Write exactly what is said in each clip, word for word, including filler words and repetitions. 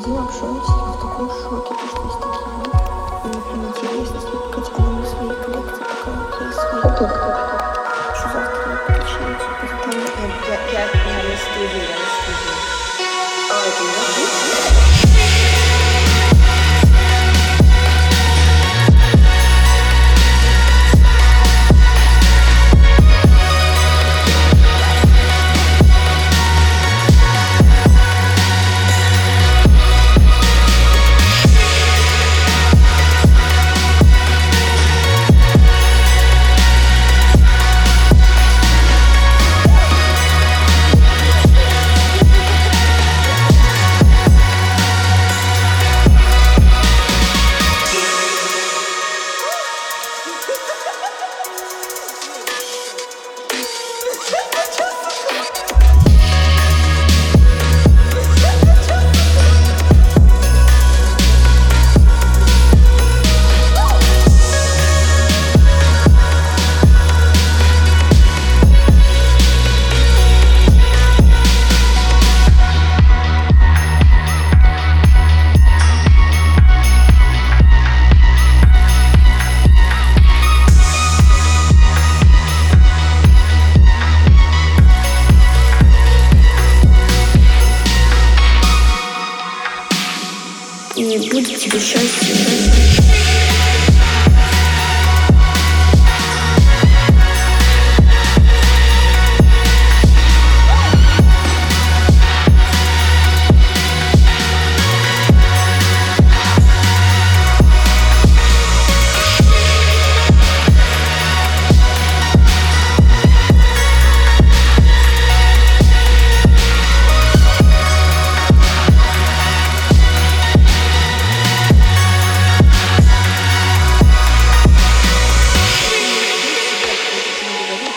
ходила, общалась, я в таком шоке, то что есть такие. И мне прям интересно слепкать, а не свои коллекции, пока я свои. Кто, кто, кто? Что завтра я подключаюсь, позитивно. Я, я, я на студии, я на студии. А, это не И не будет тебе счастья.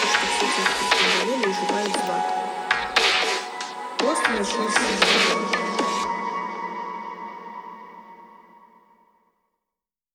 Просто начни с себя.